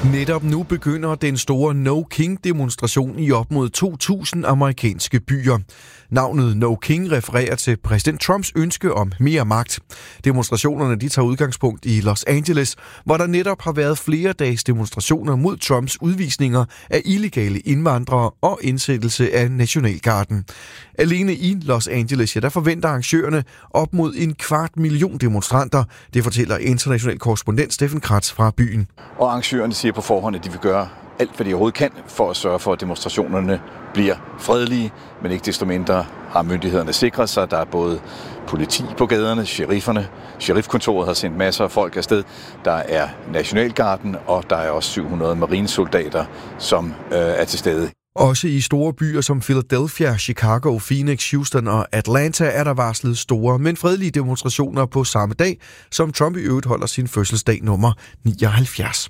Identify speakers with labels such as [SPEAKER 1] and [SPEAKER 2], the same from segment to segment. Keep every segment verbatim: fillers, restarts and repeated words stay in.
[SPEAKER 1] Netop nu begynder den store No King-demonstration i op mod to tusind amerikanske byer. Navnet No King refererer til præsident Trumps ønske om mere magt. Demonstrationerne de tager udgangspunkt i Los Angeles, hvor der netop har været flere dages demonstrationer mod Trumps udvisninger af illegale indvandrere og indsættelse af Nationalgarden. Alene i Los Angeles, ja, der forventer arrangørerne op mod en kvart million demonstranter. Det fortæller international korrespondent Steffen Kratz fra byen.
[SPEAKER 2] Og arrangørerne siger på forhånd, at de vil gøre alt, hvad de overhovedet kan, for at sørge for, at demonstrationerne bliver fredelige, men ikke desto mindre har myndighederne sikret sig. Der er både politi på gaderne, sherifferne, sheriffkontoret har sendt masser af folk afsted. Der er Nationalgarden, og der er også syv hundrede marinesoldater, som øh, er til stede.
[SPEAKER 1] Også i store byer som Philadelphia, Chicago, Phoenix, Houston og Atlanta er der varslet store, men fredelige demonstrationer på samme dag, som Trump i øvrigt holder sin fødselsdag nummer nioghalvfjerds.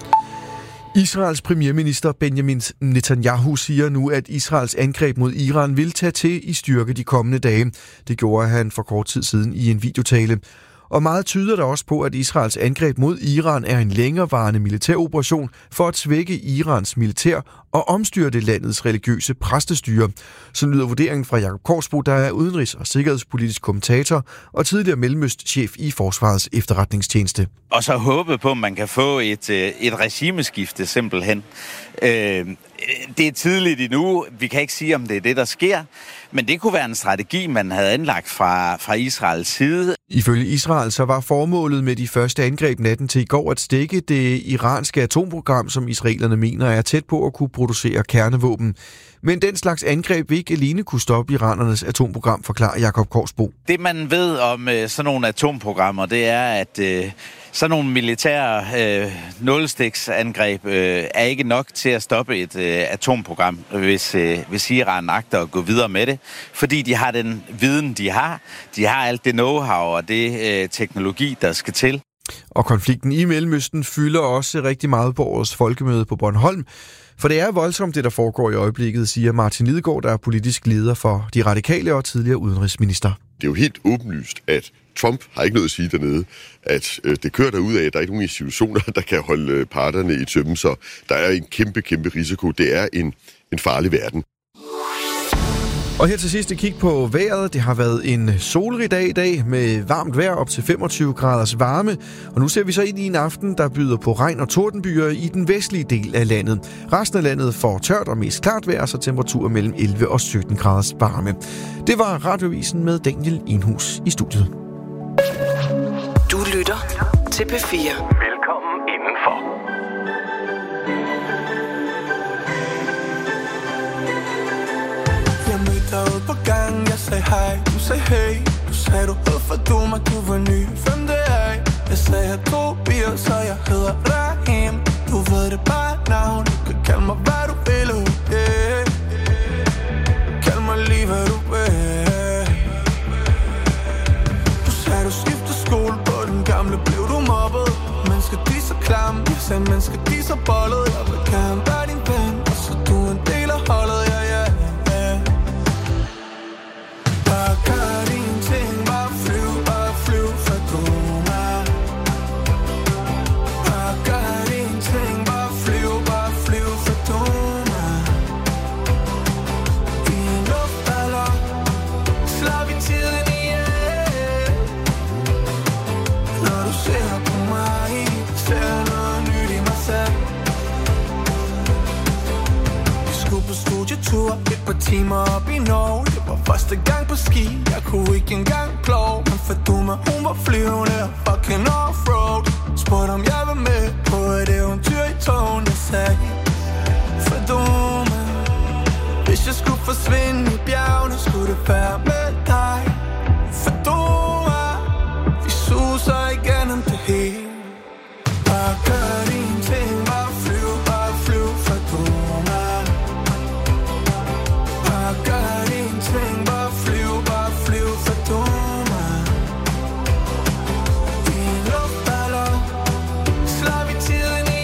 [SPEAKER 1] Israels premierminister Benjamin Netanyahu siger nu, at Israels angreb mod Iran vil tage til i styrke de kommende dage. Det gjorde han for kort tid siden i en videotale. Og meget tyder der også på, at Israels angreb mod Iran er en længerevarende militæroperation for at svække Irans militær og omstyrte landets religiøse præstestyre. Så lyder vurderingen fra Jakob Korsbo, der er udenrigs- og sikkerhedspolitisk kommentator og tidligere mellemøstchef i Forsvarets efterretningstjeneste.
[SPEAKER 3] Og så håbe på, at man kan få et, et regimeskifte simpelthen. Øh, det er tidligt endnu. Vi kan ikke sige, om det er det, der sker. Men det kunne være en strategi, man havde anlagt fra, fra Israels side.
[SPEAKER 1] Ifølge Israel så var formålet med de første angreb natten til i går at stikke det iranske atomprogram, som israelerne mener er tæt på at kunne producere kernevåben. Men den slags angreb vil ikke alene kunne stoppe iranernes atomprogram, forklarer Jakob Korsbo.
[SPEAKER 3] Det man ved om øh, sådan nogle atomprogrammer, det er, at øh, sådan nogle militære øh, nulstiksangreb øh, er ikke nok til at stoppe et øh, atomprogram, hvis, øh, hvis Iran agter at gå videre med det. Fordi de har den viden, de har. De har alt det know-how og det øh, teknologi, der skal til.
[SPEAKER 1] Og konflikten i Mellemøsten fylder også rigtig meget på årets folkemøde på Bornholm. For det er voldsomt, det der foregår i øjeblikket, siger Martin Lidegaard, der er politisk leder for De Radikale og tidligere udenrigsminister.
[SPEAKER 4] Det er jo helt åbenlyst, at Trump har ikke noget at sige dernede, at øh, det kører derud af, at der er ikke nogen institutioner, der kan holde øh, parterne i tømmen, så der er en kæmpe, kæmpe risiko. Det er en, en farlig verden.
[SPEAKER 1] Og her til sidst et kig på vejret. Det har været en solrig dag i dag med varmt vejr op til femogtyve graders varme. Og nu ser vi så ind i en aften, der byder på regn og tordenbyer i den vestlige del af landet. Resten af landet får tørt og mest klart vejr, så temperaturer mellem elleve og sytten graders varme. Det var Radioavisen med Daniel Enhus i studiet.
[SPEAKER 5] Du lytter til P fire.
[SPEAKER 6] Velkommen indenfor.
[SPEAKER 7] Derude på gangen, jeg sagde hej, du sagde hey. Du sagde du hed for du mig, du var ny, hvem det er? Jeg sagde jeg to bier, så jeg hedder Rahim. Du ved det bare navn, du kan kalde mig hvad du vil, yeah. Kald mig lige hvad du vil. Du sagde du skiftede skole, på den gamle blev du mobbet. Mennesker de så klamme, jeg sagde mennesker de så bollet. Jeg vil gerne være din ven, og så du en del af holdet, ja ja. Et par timer op i Norge. Det var første gang på ski. Jeg kunne ikke engang plove. Men for du med, hun var flyvende og fucking offroad. Spurgte om jeg var med på et eventyr i togen. Jeg sagde for du med. Hvis jeg skulle forsvinde i bjergene, skulle det være med dig. For du er. Vi suser igennem det hele. Bare gør dine ting. Bare flyv, bare flyv. For du er. Gør dine ting, bare flyv, bare flyv, for du mig. I en luftballon slår vi tiden i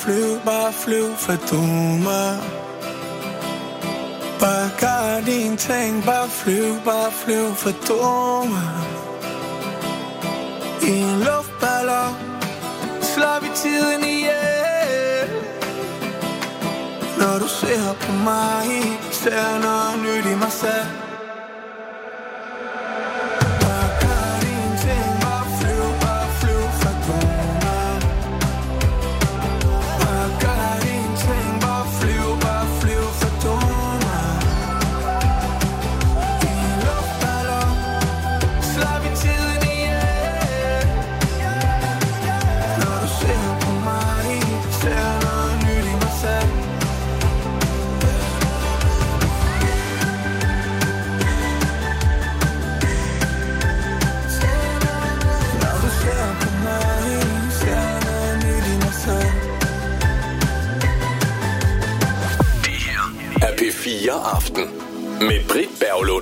[SPEAKER 7] flyv, bare flyv, Fatuma. Bare gør din ting, bare flyv, bare flyv, Fatuma. I en luftballon slår vi tiden ihjel. Når du ser på mig, ser noget nyt i mig selv.
[SPEAKER 6] P fire Aften med Britt Berglund.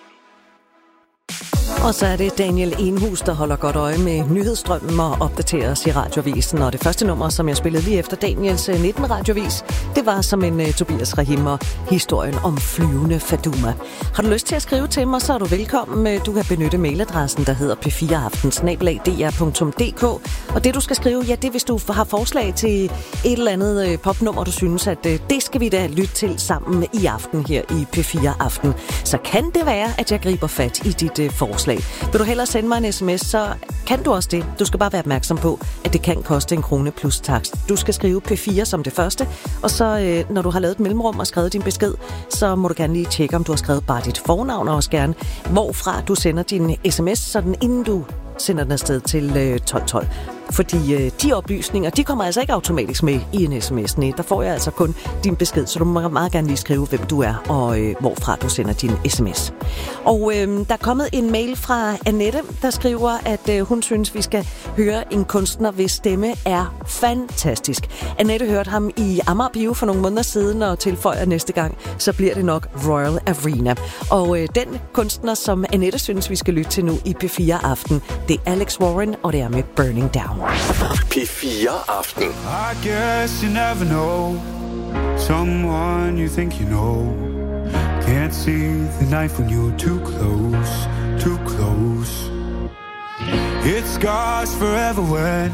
[SPEAKER 8] Og så er det Daniel Enhus, der holder godt øje med nyhedsstrømmen og opdaterer os i Radioavisen. Og det første nummer, som jeg spillede lige efter Daniels nitten Radioavis, det var som en uh, Tobias Rahimmer, historien om flyvende Fatuma. Har du lyst til at skrive til mig, så er du velkommen. Du kan benytte mailadressen, der hedder p fire aften snabel-a d r punktum d k. Og det, du skal skrive, ja, det er, hvis du har forslag til et eller andet uh, popnummer, du synes, at uh, det skal vi da lytte til sammen i aften her i P fire Aften. Så kan det være, at jeg griber fat i dit uh, forslag. Vil du hellere sende mig en sms, så kan du også det. Du skal bare være opmærksom på, at det kan koste en krone plus takst. Du skal skrive P fire som det første, og så øh, når du har lavet et mellemrum og skrevet din besked, så må du gerne lige tjekke, om du har skrevet bare dit fornavn, og også gerne, hvorfra du sender din sms, sådan inden du sender den afsted til øh, tolv tolv. Fordi øh, de oplysninger, de kommer altså ikke automatisk med i en sms. Nej, der får jeg altså kun din besked, så du må meget gerne lige skrive, hvem du er og øh, hvorfra du sender din sms. Og øh, der er kommet en mail fra Annette, der skriver, at øh, hun synes, vi skal høre en kunstner, hvis stemme er fantastisk. Annette hørte ham i Amager Bio for nogle måneder siden og tilføjer næste gang, så bliver det nok Royal Arena. Og øh, den kunstner, som Annette synes, vi skal lytte til nu i P fire Aften, det er Alex Warren, og det er med Burning Down.
[SPEAKER 6] P fire Aften.
[SPEAKER 9] I guess you never know someone you think you know. Can't see the knife when you're too close, too close. It scars forever when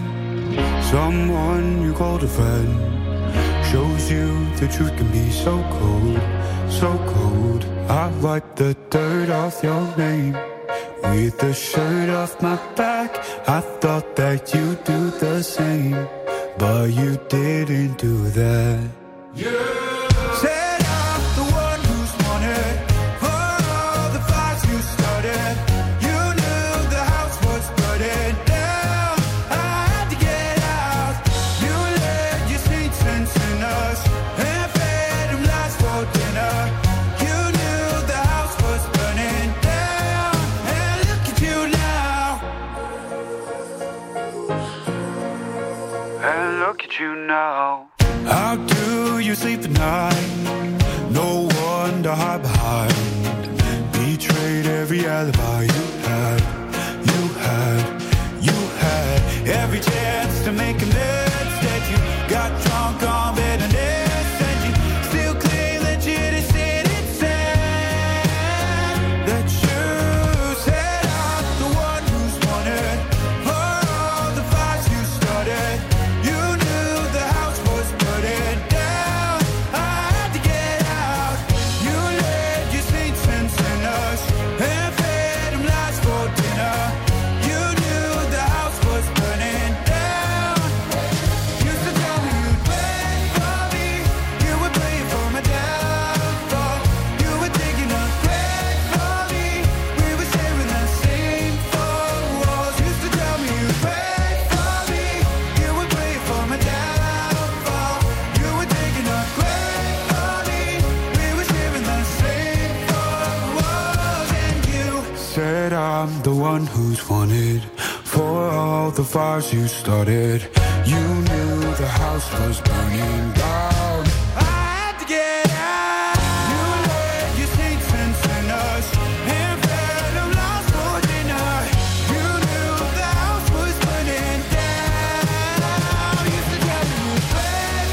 [SPEAKER 9] someone you called a friend shows you the truth can be so cold, so cold. I wipe the dirt off your name with the shirt off my back. I thought that you'd do the same, but you didn't do that. Yeah. Said I'm the one who's wanted for all the fights you started. You knew the house was burning down. I had to get out. You let your sweet sense in us and fed them lies for dinner. You knew the house was burning down. And look at you now. And look at you now. How do you sleep at night? No one to hide behind. Betrayed every alibi you had, you had, you had. Every chance to make amends. Instead you got drunk on bitterness. And you still claim that you didn't insane. That you said I'm the one who's wanted for all the fights you started. You knew the house was burning down. I had to get out. You let your sweet sense in us and fed them lies for dinner. You knew the house was burning down. Used to tell me you'd wait for me. You would play for my downfall. You were digging a grave for me. We were sharing the same four walls. Used to tell me you'd wait for me. You would play for my downfall. You were digging a grave for me. We were sharing the same four walls. And you said I'm the one who's wanted for all the fires you started. You knew the house was burning down. I had to get out. You let your sweet sense in us and fed them lies for dinner. You knew the house was burning down. Used to tell me you'd wait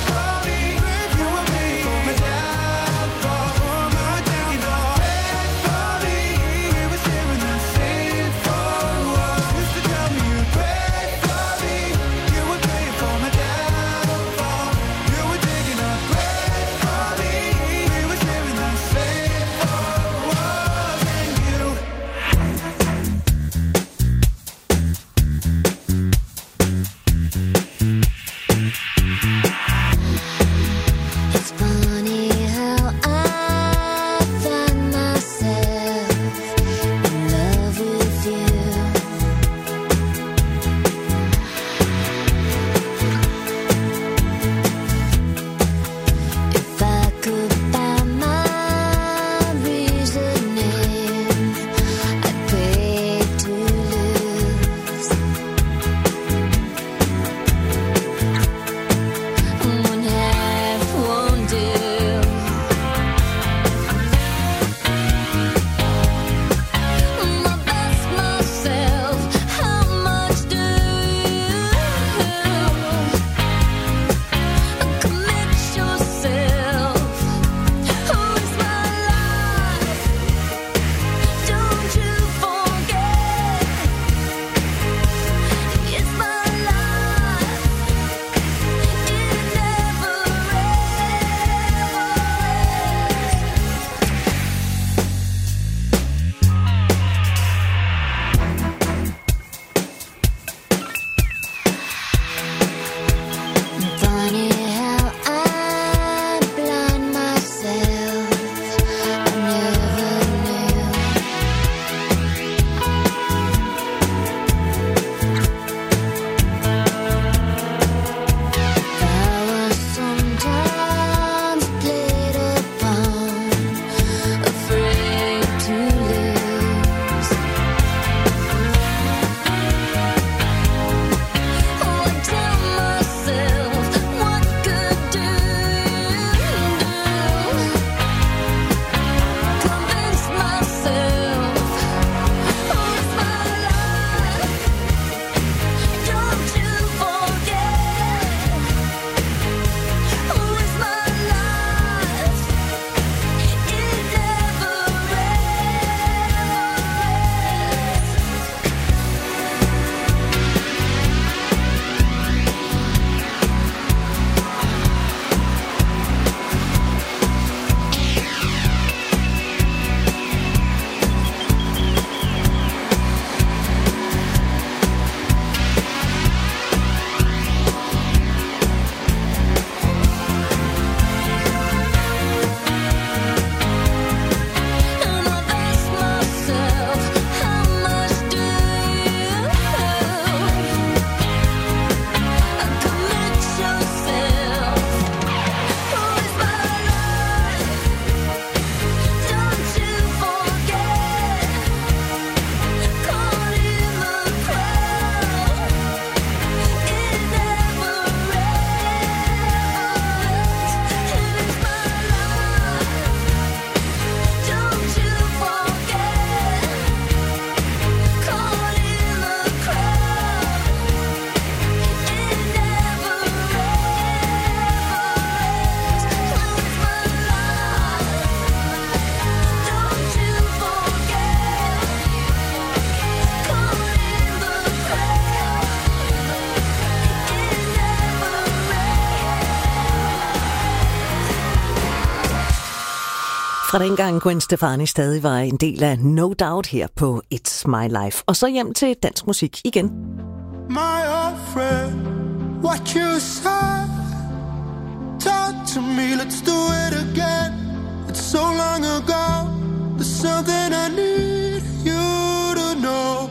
[SPEAKER 8] Fra dengang Gwen Stefani stadig var en del af No Doubt her på It's My Life. Og så hjem til dansk musik igen.
[SPEAKER 9] My old friend, what you said. Talk to me, let's do it again. It's so long ago. There's something I need you to know.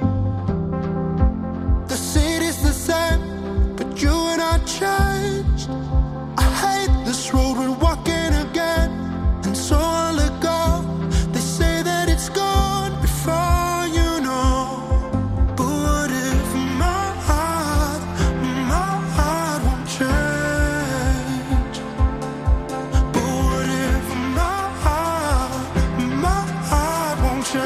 [SPEAKER 9] The city's the same, but you and I changed. I hate this road we're walking again, and so I'll let go. They say that it's gone before you know. But what if my heart, my heart won't change? But what if my heart, my heart won't change?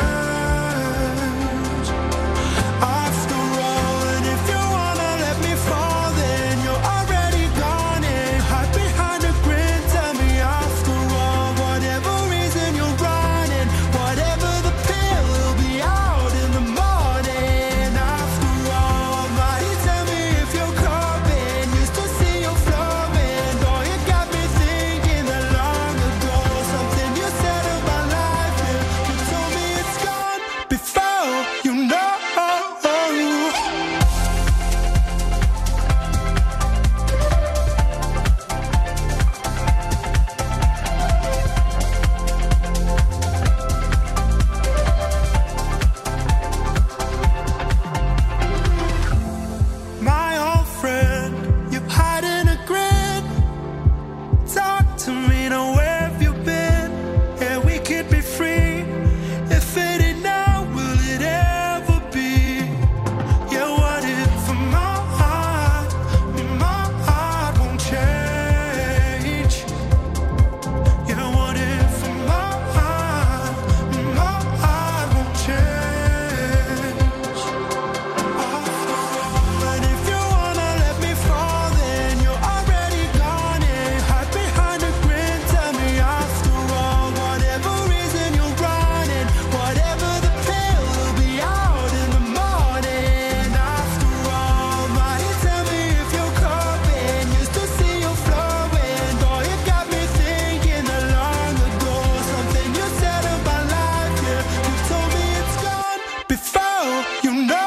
[SPEAKER 9] After all, and if you wanna let me fall, then you're already gone and hide behind a grin. Tell me after all, whatever reason you're running, whatever the pill, will be out in the morning. After all, mighty tell me if you're coming. Used to see you flowing, boy, you got me thinking that long ago. Something you said about life, yeah, you told me it's gone before you know. My old friend, you're hiding a grin. Talk to me now, where have you been? Yeah, we could be free. If it ain't now, will it ever be? Yeah, what if my heart, my heart won't change? Yeah, what if my heart, my heart won't change? And if you wanna let me fall, then you're already gone and hide behind a grin. Tell me after all, whatever reason you're running, whatever the pill, will be out in the morning. After all, mighty tell me if you're coming. Used to see you flowing, boy, you got me thinking that long ago. Something you said about life, yeah, you told me it's gone before you know.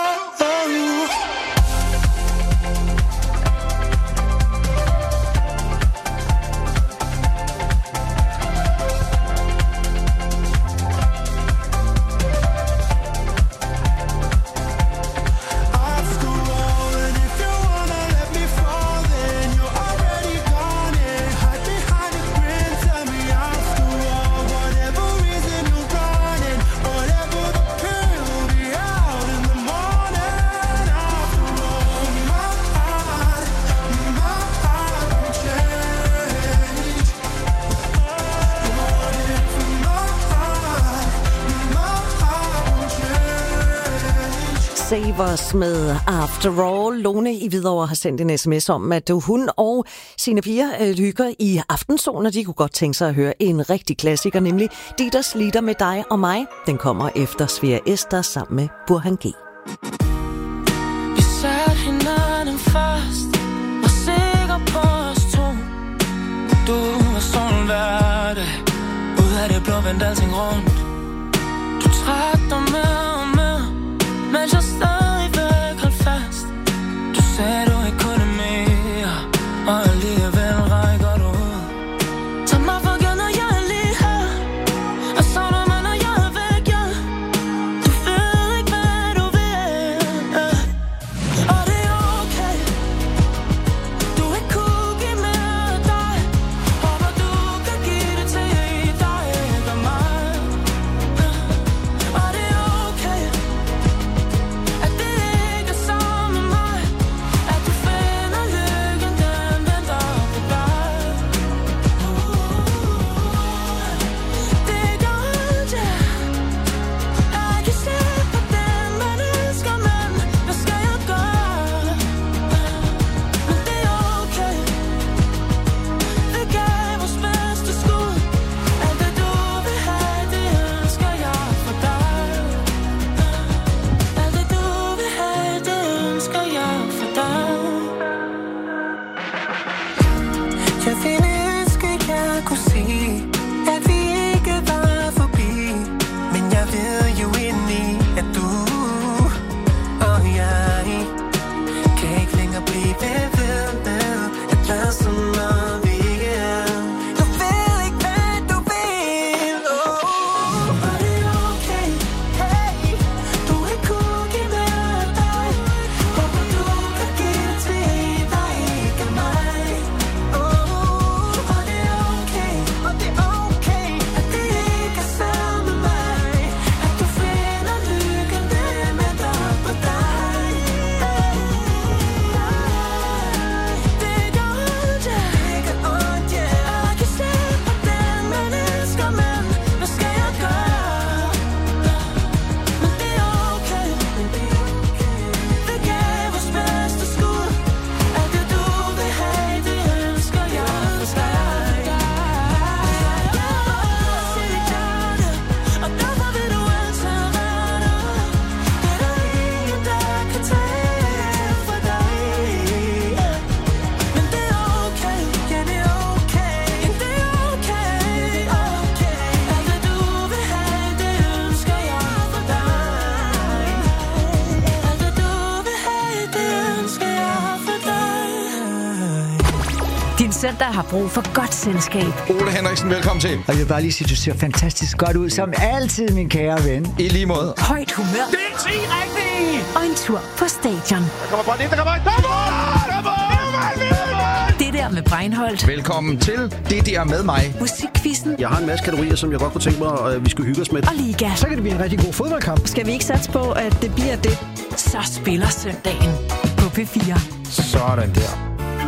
[SPEAKER 9] After all, and if you wanna let me fall, then you're already gone and hide behind a grin. Tell me after all, whatever reason you're running, whatever the pill, will be out in the morning. After all, my heart, my heart won't change. What if my heart, my heart won't change?
[SPEAKER 8] Savers med After All. Lone i Hvidovre har sendt en sms om, at hun og sine piger øh, hygger i aftensolen, og de kunne godt tænke sig at høre en rigtig klassiker, nemlig Dieters Lieder med dig og mig. Den kommer efter Svea Ester sammen med Burhan G.
[SPEAKER 10] Vi satte hinanden først, var sikker på os to. Du var solen hver dag, ud af det blå vendte alting rundt. Du trak dig med og med, mens jeg stadigvæk holdt fast. Du sagde du ikke kunne mere, og alligevel rækker du ud. Tag mig for givet, jeg er lige her, og savner mig, når jeg er væk, ja. Du ved ikke, hvad du vil, ja. Og det er okay, du ikke kunne give mere af dig. Håber du kan give det til dig og mig, ja. Og det er
[SPEAKER 11] søndag har brug for godt selskab.
[SPEAKER 12] Ole Henriksen, velkommen til.
[SPEAKER 13] Og jeg vil bare lige sige, du ser fantastisk godt ud, som altid, min kære ven.
[SPEAKER 12] I lige måde.
[SPEAKER 11] Højt humør.
[SPEAKER 12] Det er ti rigtigt!
[SPEAKER 11] Og en tur på stadion.
[SPEAKER 12] Der kommer bare lidt, der kommer
[SPEAKER 11] Det der med Breinholt.
[SPEAKER 12] Velkommen til Det der med mig.
[SPEAKER 11] Musikquizzen.
[SPEAKER 14] Jeg har en masse kategorier, som jeg godt kunne tænke mig, at vi skulle hygge os med.
[SPEAKER 11] Og Liga.
[SPEAKER 13] Så kan det blive en rigtig god fodboldkamp.
[SPEAKER 8] Skal vi ikke satse på, at det bliver det?
[SPEAKER 11] Så spiller søndagen på P fire.
[SPEAKER 12] Sådan der.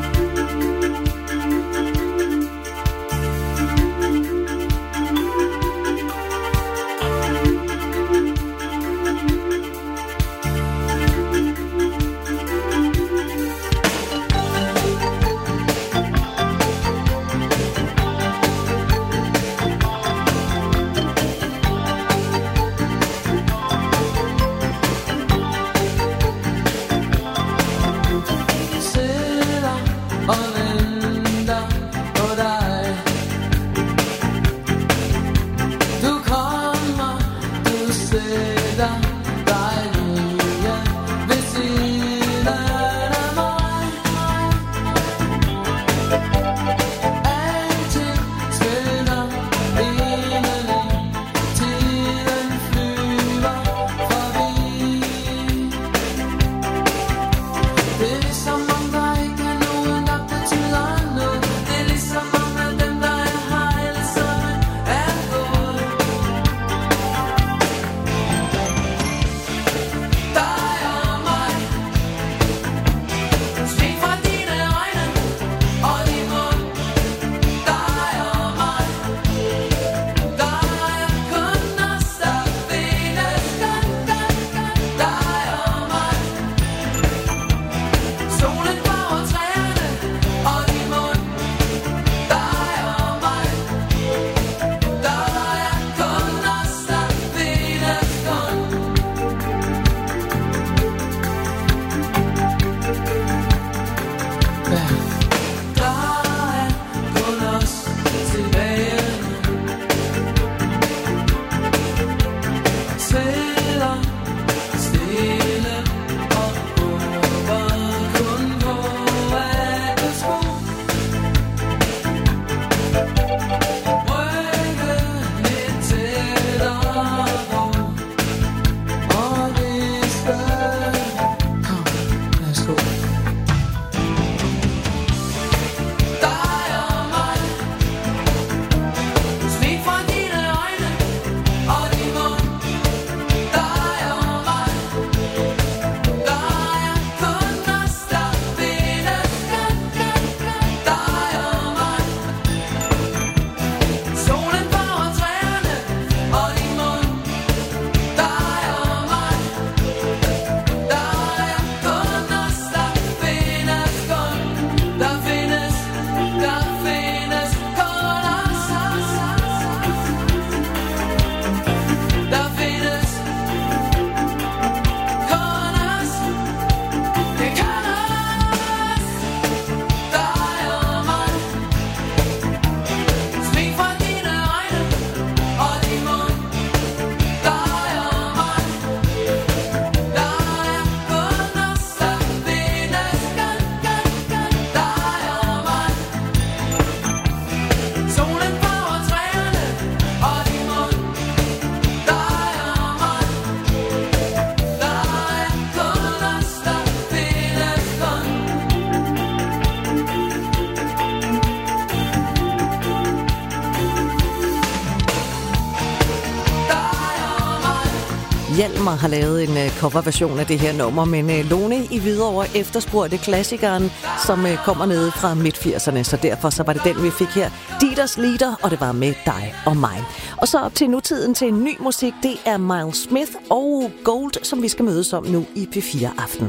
[SPEAKER 8] Hjalmar har lavet en uh, coverversion af det her nummer, men uh, Lone i Hvidovre efterspurgte klassikeren, som uh, kommer ned fra midt firserne, så derfor så var det den, vi fik her. Dieters Lieder, og det var med dig og mig. Og så op til nutiden til en ny musik, det er Miles Smith og Gold, som vi skal mødes om nu i P fire Aften.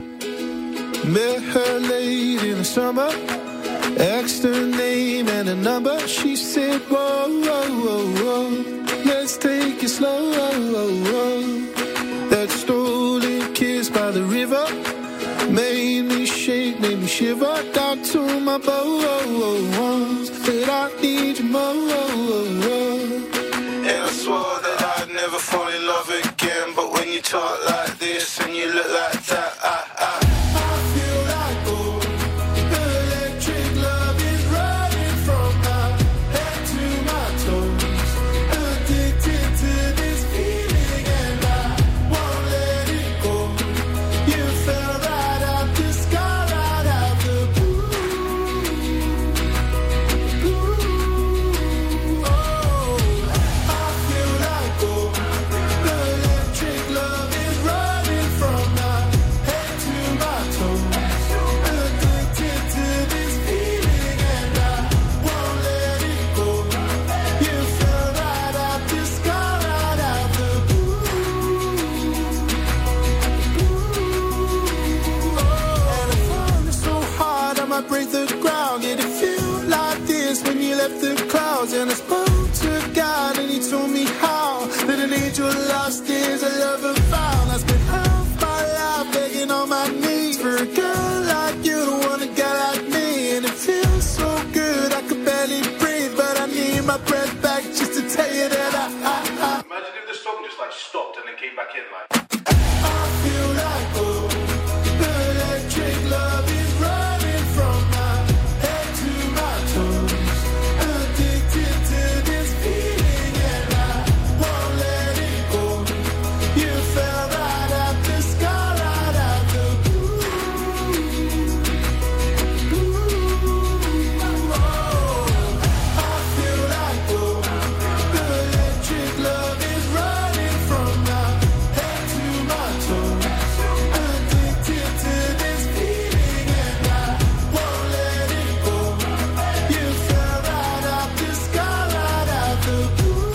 [SPEAKER 15] Met her late in the summer, asked her name and a number. She said, whoa, whoa, whoa, whoa, let's take it slow, whoa, whoa, whoa. That stolen kiss by the river made me shake, made me shiver. Down to my bones, said I need you more. And I swore that I'd never fall in love again, but when you talk like this and you look like that, I, I, I feel like gold. Electric love is running and I spoke to God and he told me how that an angel lost is a lover found. I spent half my life begging on my knees for a girl like you to want a guy like me. And it feels so good, I could barely breathe, but I need my breath back just to tell you that I, I, I
[SPEAKER 16] Imagine if the song just like stopped and then came back in like
[SPEAKER 15] I feel like oh, the electric love is running from my head to my toes. Addicted to this feeling and I won't let it go. You fell right out the sky, right out the blue. Oh, I feel like oh, the electric love is running from my head to my toes. Addicted to this feeling and I won't let it go. You fell right out the sky, right out the blue.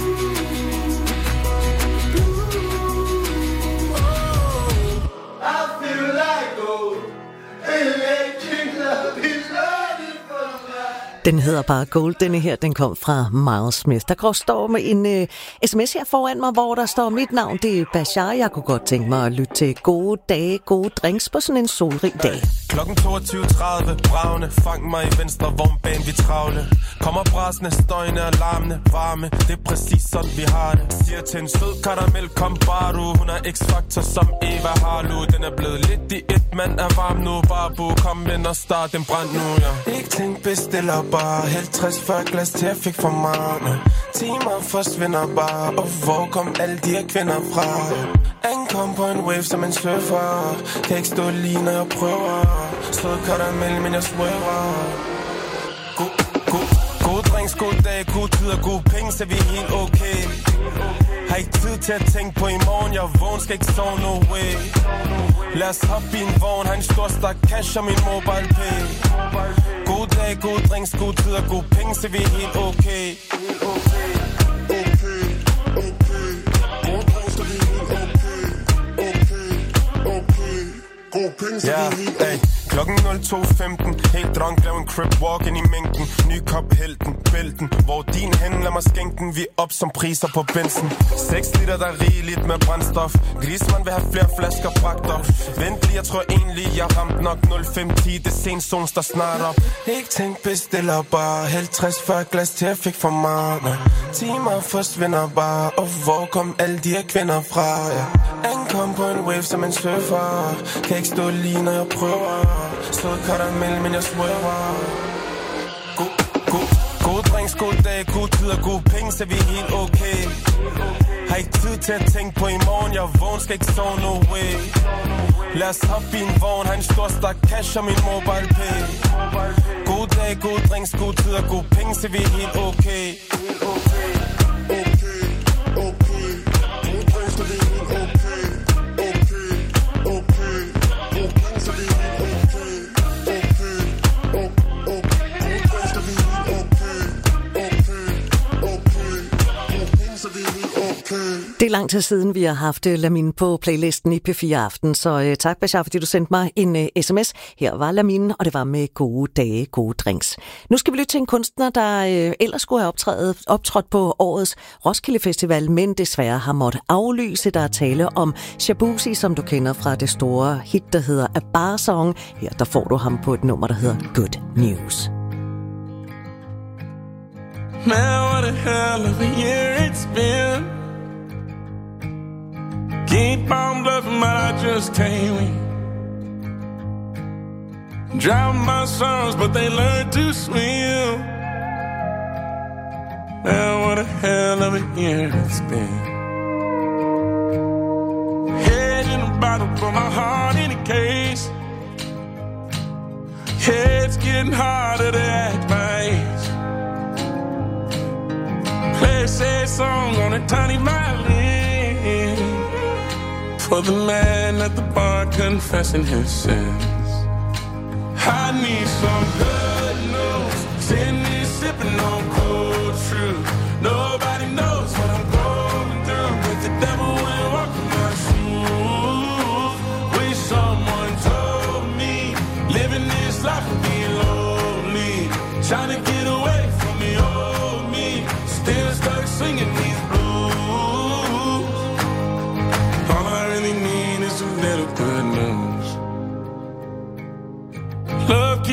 [SPEAKER 15] Oh, I feel like oh, electric love is running from my.
[SPEAKER 8] Den hedder bare Gold, denne her, den kom fra Miles Smith. Der går står med en uh, sms her foran mig, hvor der står mit navn, det er Bashar. Jeg kunne godt tænke mig at lytte til gode dage, gode drinks på sådan en solrig dag.
[SPEAKER 17] Klokken toogtyve tredive, bravne, fang mig i venstre vognbane, vi travle. Kommer brasende, støjende, alarmene, varme, det er præcis sådan vi har det. Siger til en sød karamel, kom bare du, hun er X-Factor som Eva Harlow. Den er blevet lidt i et, mand er varm nu, bare bu, kom ind og start den brand nu, ja. Ikke tænk bestiller bare, halvtreds fyrre glas til jeg fik for meget. Timer forsvinder bare, og hvor kom alle de her kvinder fra? Ankom på en wave som en surfer, kan ikke stå lige når jeg prøver. Sød karamel, men jeg swerver. God, god, god drinks, god dag, god tid og god penge, så vi er helt okay. Har ikke tid til at tænke på i morgen, jeg er vågen, skal ikke sove, no way. Lad os hoppe i en vogn, har en stor stak cash og min mobile pay. God dag, god drinks, god tid og god penge, så vi er helt okay. Ja, ey. Klokken nul to femten, helt drunk, lav en crip walk ind i mængden. Ny kop helten, bælten, hvor din hen, lad mig skænke den. Vi er op som priser på benzen. seks liter, der er rigeligt med brændstof. Grisman vil have flere flasker bragt op. Vent lige, jeg tror egentlig, jeg ramt nok nul fem ti, det sen sol står snart op. Ikke tænk bestiller bare, halvtreds fyrre glas til jeg fik for meget. Timer forsvinder bare, og hvor kom alle de her kvinder fra, ja. Ankom på en wave som en surfer, kan ikke stå lige når jeg prøver. Sød karamel, men jeg swerver. God, god, god drinks, god dag, god tid og god penge, så vi er helt okay. Har ikke tid til at tænke på i morgen, jeg er vågen, skal ikke sove, no way. Lad os hoppe i en vogn, har en stor stak cash og min mobile pay. God dag, god drinks, god tid og god penge, så vi er helt okay.
[SPEAKER 8] Det er lang tid siden, vi har haft Lamine på playlisten i P fire Aften, så uh, tak, Bashar, fordi du sendte mig en uh, sms. Her var Lamine, og det var med gode dage, gode drinks. Nu skal vi lytte til en kunstner, der uh, ellers skulle have optrædet, optrådt på årets Roskilde Festival, men desværre har måttet aflyse. Der er tale om Shabuzi, som du kender fra det store hit, der hedder A Bar Song. Her der får du ham på et nummer, der hedder Good News.
[SPEAKER 18] Man, what a hell of a year it's been. Keep on bluffing, but I just can't win. Drown my sons, but they learn to swim. Man, what a hell of a year it's been. Head in a bottle, but my heart in a case. Head's getting harder to act my age. Play a sad song on a tiny violin for the man at the bar confessing his sins. I need some good news. Sitting here sipping on cold truth. Nobody knows what I'm going through, but the devil will walk in my shoes. Wish someone told me living this life would be lonely. Trying to get away from the old me.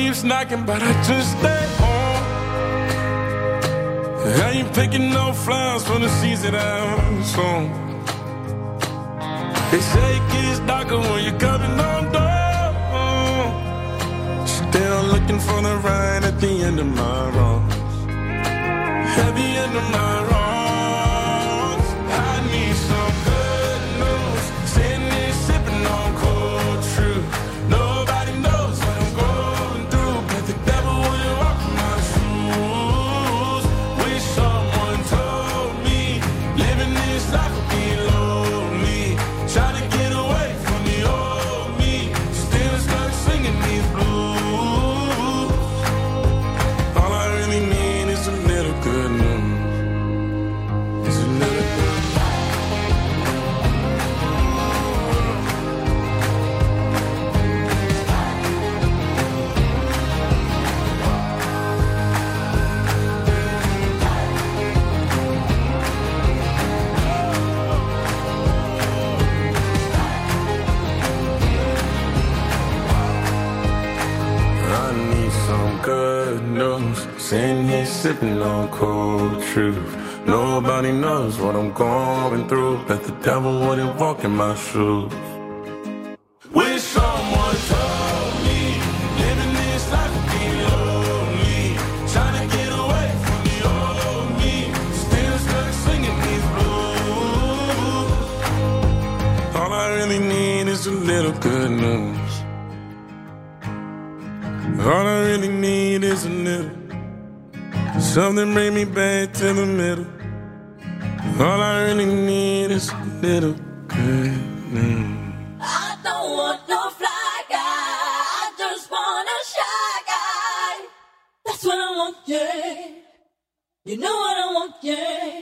[SPEAKER 18] keeps knocking, but I just stay home. I ain't picking no flowers for the season I'm soon. They say it gets darker when you're coming on door. Still looking for the ride at the end of my road. At the end of my wrongs, I need some good news. Sitting here sipping on cold truth. Nobody knows what I'm going through, but the devil will walk in my shoes. Wish someone told me living this life would be lonely. Trying to get away from the old me, still stuck singing these blues. All I really need is a little good news. It's a little good. I need some good news. Sitting here sipping on cold truth. Nobody knows what I'm going through, but the devil wouldn't walk in my shoes. Wish someone told me living this life would be lonely. Trying to get away from the old me, still stuck singing these blues. All I really need is a little good news. All I really need is a little something bring me back to the middle. All I really need is a little good news.
[SPEAKER 10] I don't want no fly guy, I just want a shy guy. That's what I want, yeah. You know what I want, yeah.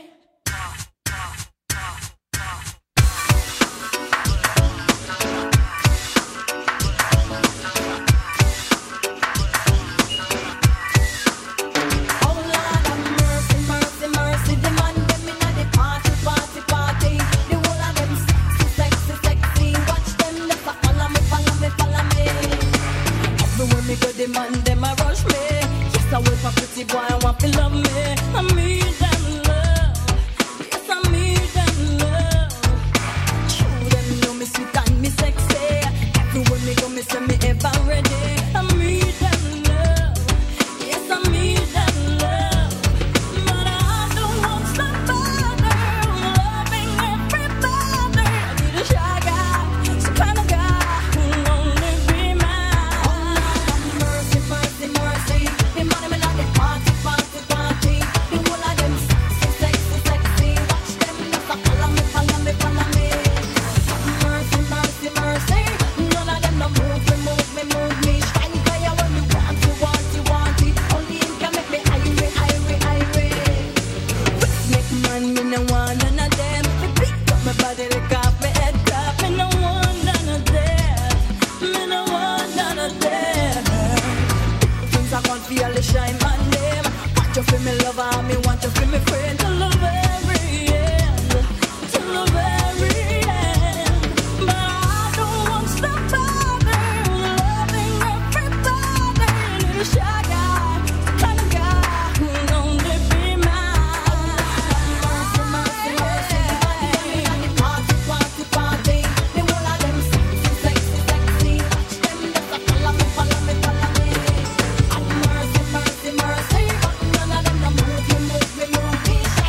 [SPEAKER 10] The man, them a rush me. Yes, I wait for pretty boy, I want to love me. I need them love. Yes, I need them love. True, them know me sweet and me sexy. Everywhere me go, me say me ever ready. I need them love. Yes, I need them love. But I don't want somebody loving everybody. I need a shy guy, some kind of guy who only be mine. Mercy, mercy, mercy. The money me like the party, party, party. The whole of them sexy, sexy, sexy. Watch them just a follow me, follow me, follow me. Mercy, mercy, mercy. None of them no move me, move me, move me. Shine fire when me want you, want you, want it. Only him can make me irate, irate, irate. Make man, me no want none of them. Me pick up my body, lick off my head top. Me no want none of them. Me no want none of them. Things I can't feel the shine my name. Want you feel me lover, me want you feel me friend. Till the very end, till the very end. But I don't want somebody loving everybody. Need a shy guy, the kind of guy who'll only be mine. Mercy, mercy, mercy. Party, party, party. The whole of them sexy, sexy, sexy. Watch them just a follow me, follow me, follow me. Mercy, mercy, mercy. But none of them no move me, move me, move me.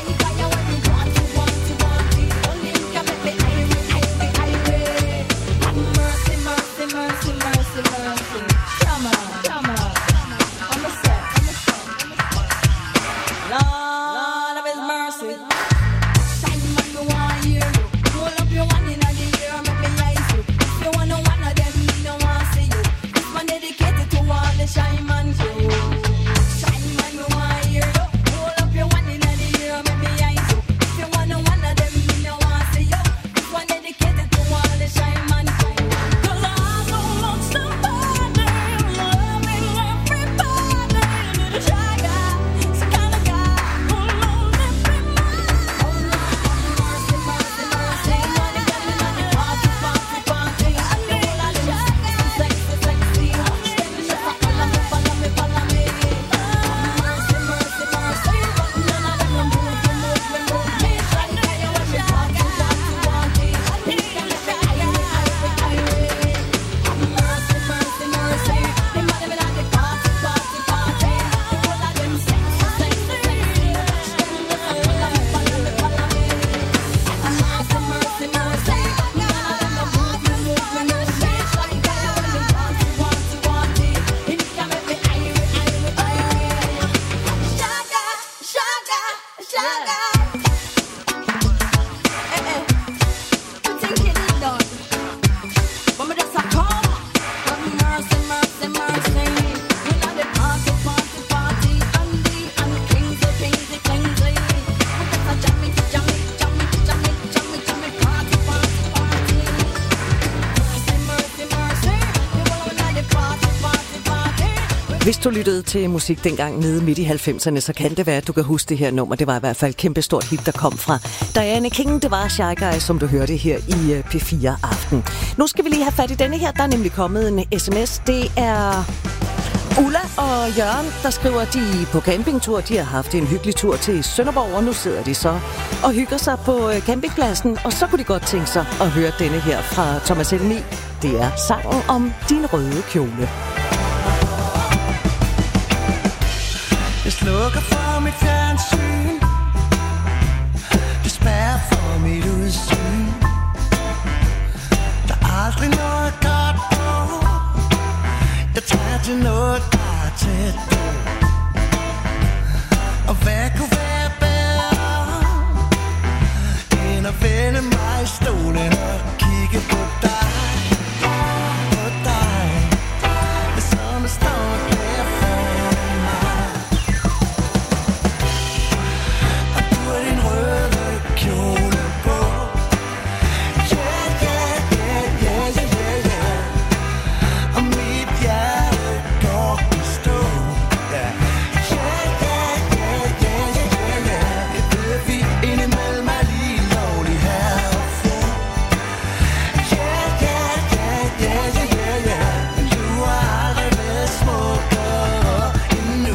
[SPEAKER 8] Hvis du lyttede til musik dengang nede midt i halvfemserne, så kan det være, at du kan huske det her nummer. Det var i hvert fald et kæmpestort hit, der kom fra Diana King. Det var Shy Guy, som du hørte her i P fire Aften. Nu skal vi lige have fat i denne her. Der er nemlig kommet en sms. Det er Ulla og Jørgen, der skriver, at de er på campingtur. De har haft en hyggelig tur til Sønderborg, og nu sidder de så og hygger sig på campingpladsen. Og så kunne de godt tænke sig at høre denne her fra Thomas Helmi. Det er sangen om din røde kjole.
[SPEAKER 19] Jeg slukker for mit fjernsyn. Det spærrer for mit udsyn. Der er aldrig noget godt på. Jeg tager til noget, der er tæt på. Og hvad kunne være bedre end at vende mig i stolen og kigge på dig, på dig, som står der foran mig. Og du har din røde kjole på. Yeah, yeah, yeah, yeah, yeah, yeah. Og mit hjerte går i stå. Yeah, yeah, yeah, yeah, yeah, yeah, yeah. Jeg ved, vi indimellem er lige lovlig her og få. Yeah, yeah, yeah, yeah, yeah, yeah, yeah. Men du har aldrig været smukkere endnu.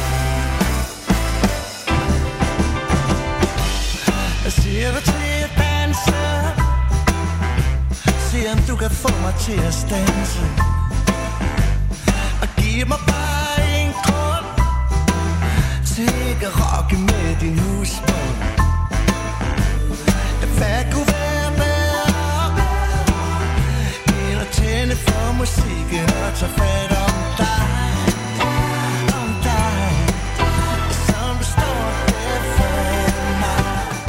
[SPEAKER 19] Jeg siger dig til at danse. Se om du kan få mig til at stanse. Og giv mig bare en grund til ikke at rocke med din husbånd. Hvad kunne være bedre end at tænde for musikken og tage fat om dig, om dig, som du står der foran mig.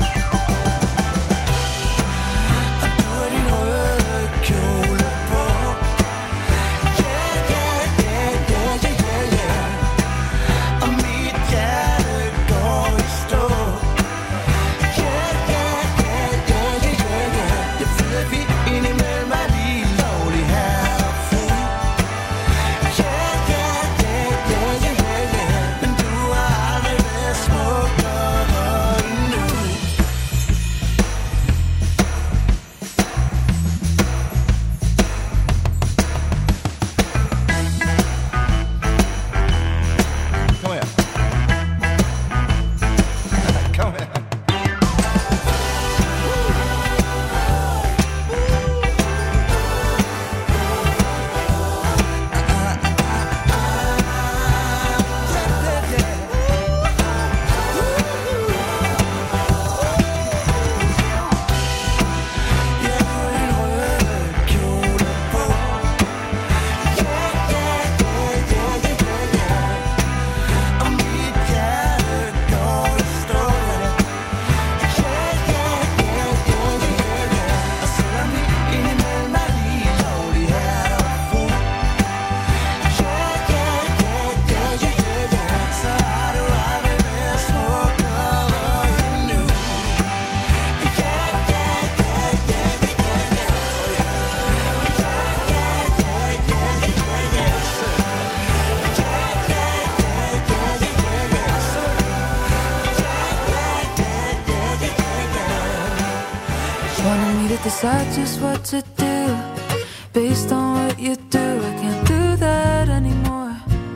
[SPEAKER 19] Og du har din røde kjole på. Yeah, yeah, yeah, yeah, yeah, yeah. Og mit hjerte går i stå. Yeah, yeah, yeah, yeah, yeah, yeah. Jeg ved, vi indimellem er lige lovlig her og få. Yeah, yeah, yeah, yeah, yeah, yeah. Men du har aldrig været smukkere endnu.
[SPEAKER 12] Kom her. Kom her.
[SPEAKER 20] Wanted me to decide just what to do based on what you do. I can't do that anymore.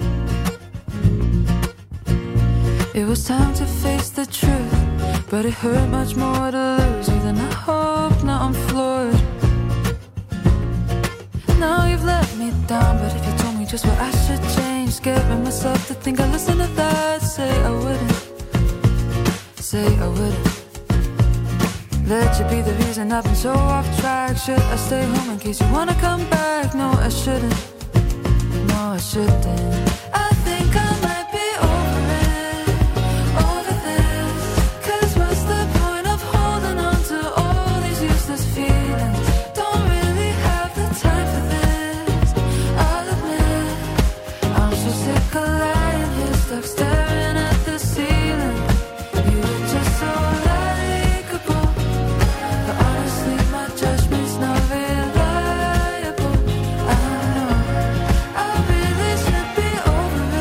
[SPEAKER 20] It was time to face the truth, but it hurt much more to lose you than I hoped. Now I'm floored. Now you've let me down, but if you told me just what I should change, scaring myself to think I listen to that. Say I wouldn't, say I wouldn't. Let you be the reason I've been so off track. Should I stay home in case you wanna come back? No, I shouldn't. No, I shouldn't. I think I might be over it, over this. 'Cause what's the point of holding on to all these useless feelings? Don't really have the time for this, I'll admit. I'm so sick of lying here, stuck staring at the ceiling. You were just so likeable, but honestly my judgment's not reliable. I know I really should be over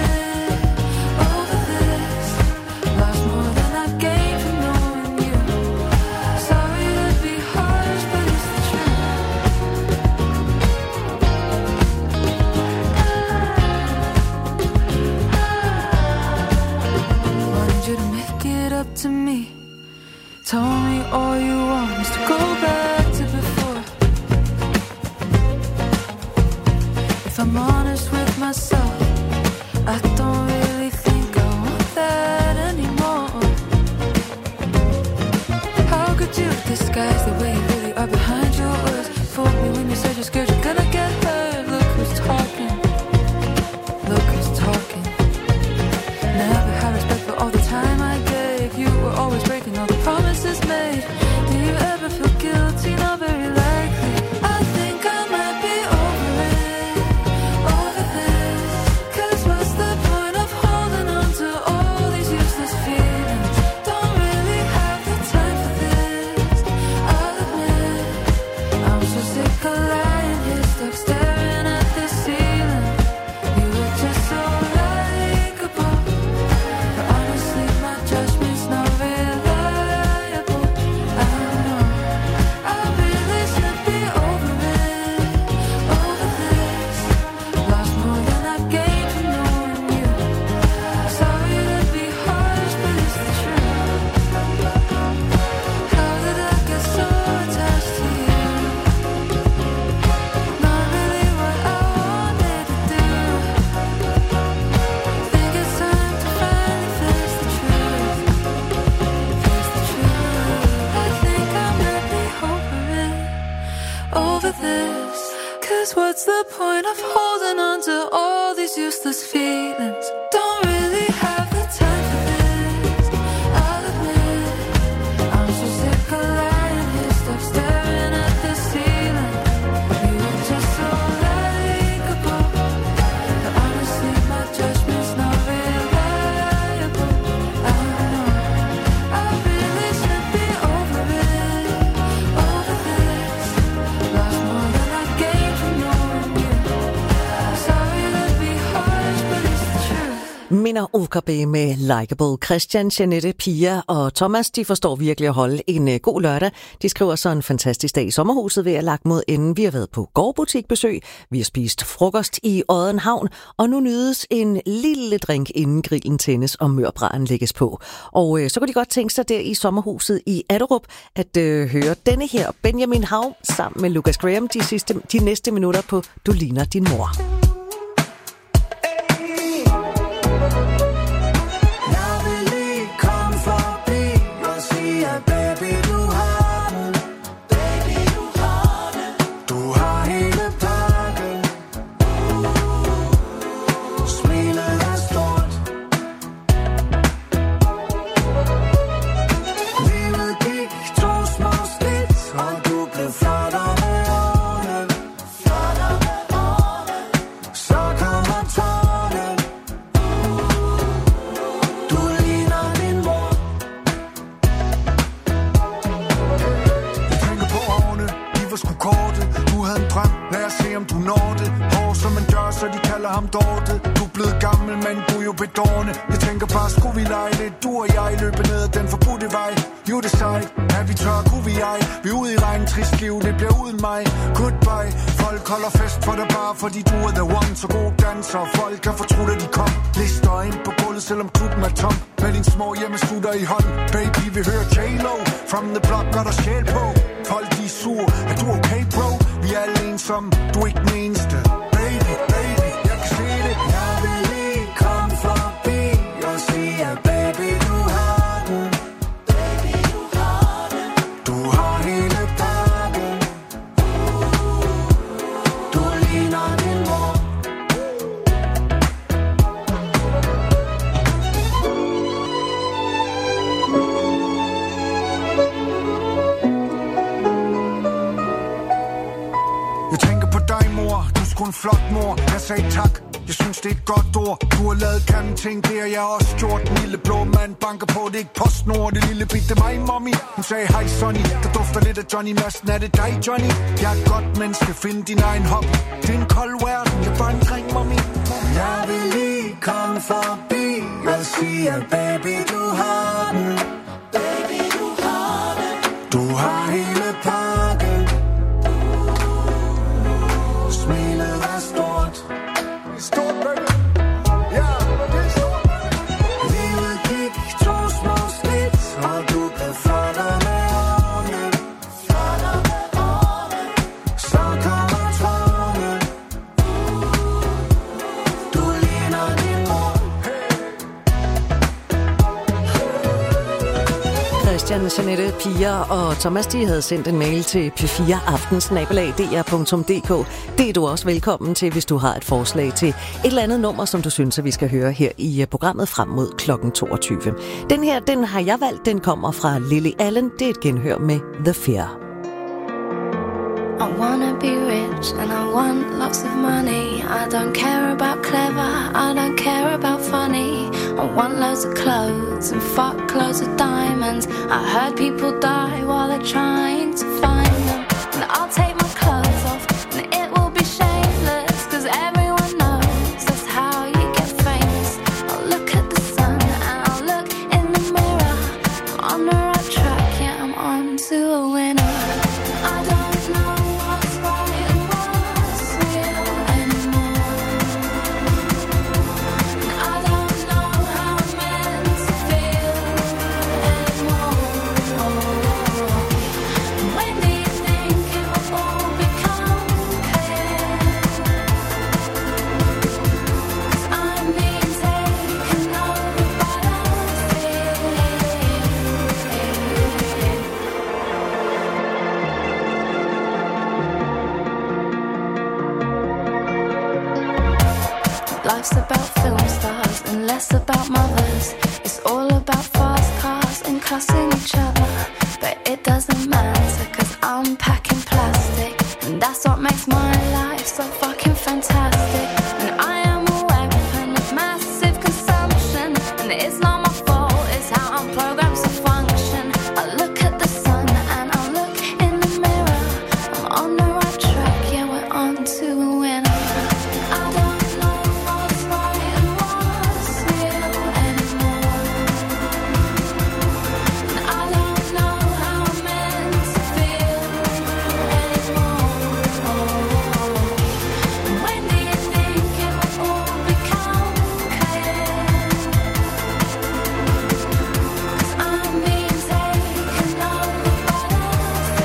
[SPEAKER 20] over this. Cause what's the point of holding on to all these useless feelings? Don't really have the time for this, I'll admit. I'm so sick of lying here, stuck staring at the ceiling. You were just so likable, but honestly my judgment's not reliable. I know I really should be over it, over this. Lost more than I gained from knowing you. Sorry to be harsh, but it's the truth.
[SPEAKER 8] Minder O K B med Likeable. Christian, Jeanette, Pia og Thomas, de forstår virkelig at holde en uh, god lørdag. De skriver så en fantastisk dag i sommerhuset ved at lagt mod enden. Vi har været på gårdbutikbesøg, vi har spist frokost i Odden Havn, og nu nydes en lille drink, inden grillen tændes og mørbraden lægges på. Og uh, så kunne de godt tænke sig der i sommerhuset i Atterup at uh, høre denne her Benjamin Hav sammen med Lucas Graham de, sidste, de næste minutter på Du ligner din mor.
[SPEAKER 19] Dorte. Du er blevet gammel, men du er jo bedårende. Jeg tænker bare, skulle vi lege lidt? Du og jeg løber ned ad den forbudte vej. You decide, er vi tør, kunne vi ej? Vi er ude i regn, trist liv, det bliver uden mig. Goodbye, folk holder fest for dig bare, fordi du er the one. Så god danser, folk kan fortrudt, at de kom. Lister ind på gulvet, selvom klubben er tom. Med din små hjemmestutter i hånden. Baby, vi hører J-Lo, from the block, gør der sjæl på. Folk, de er sur, er du okay, bro? Vi er alle ensomme, du er ikke den eneste. Baby, baby, jeg kan se det. Jeg vil lige komme forbi og sige, at baby, du har den. Baby, du har den. Du har hele pakken. Du ligner din mor. Jeg tænker på dig, mor. Du er sgu en flot mor. Jeg sagde tak. Jeg synes, det er et godt ord. Du har lavet grimme ting, det har jeg også gjort. Den lille blå mand banker på, det er ikke PostNord. Det lille bitte mig, mommy. Hun sagde, hej Sonny. Der dufter lidt af Johnny Madsen. Er det dig, Johnny? Jeg er et godt menneske. Find din egen hobby. Det er en kold verden. Jeg er bare en dreng, mommy. Jeg vil lige komme forbi og sige, at baby, du har den. Baby, du har den. Du har hele pakken. Smilet er stort. Stort, baby. Ja, det er stort, baby. Livet gik to små skridt, og du blev flottere med årene. Flottere med årene. Så kommer tårne. Du ligner din mor.
[SPEAKER 8] Christian, Jeanette, Pia og Thomas, de havde sendt en mail til p fire aften snabel-a d r punktum d k. Det er du også velkommen til, hvis du har et forslag til et eller andet nummer, som du synes, at vi skal høre her i programmet frem mod klokken toogtyve. Den her, den har jeg valgt. Den kommer fra Lily Allen. Det er et genhør med The Fear.
[SPEAKER 21] I wanna be rich and I want lots of money. I don't care about clever, I don't care about funny. I want loads of clothes and fuck loads of diamonds. I heard people die while they're trying to find them. And I'll take my clothes off and it will be shameless, cause everyone knows that's how you get famous. I'll look at the sun and I'll look in the mirror. I'm on the right track, yeah, I'm on to a winner. I don't know what's right and what's real anymore. I don't know how I'm meant to feel anymore. When life's about film stars and less about mothers. It's all about fast cars and cussing each other. But it doesn't matter, cause I'm packing plastic. And that's what makes my life so fucking fantastic. And I am a weapon of massive consumption. And it's not my fault, it's how I'm programmed to function. I look at the sun and I look in the mirror. I'm on the right track, yeah, we're on to a winner. I don't know what's right and what's real anymore. And I don't know how I'm meant to feel anymore. When do you think it will all become clear? 'Cause I'm being taken over by the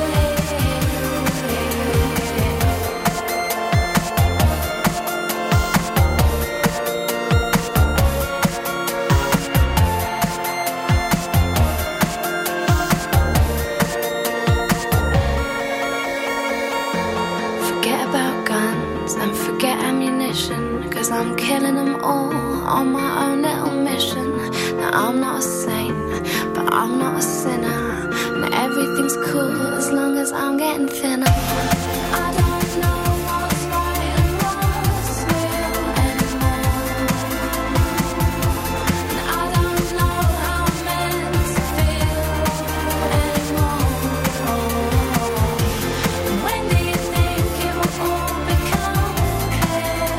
[SPEAKER 21] Forget about guns and forget ammunition, 'cause I'm killing them all on my own little mission. Now I'm not a saint, but I'm not a sinner, and everything's cool as long as I'm getting thinner. I don't know what's right and what's real anymore. And I don't know how I'm meant to feel anymore. When do you think it will all become clear?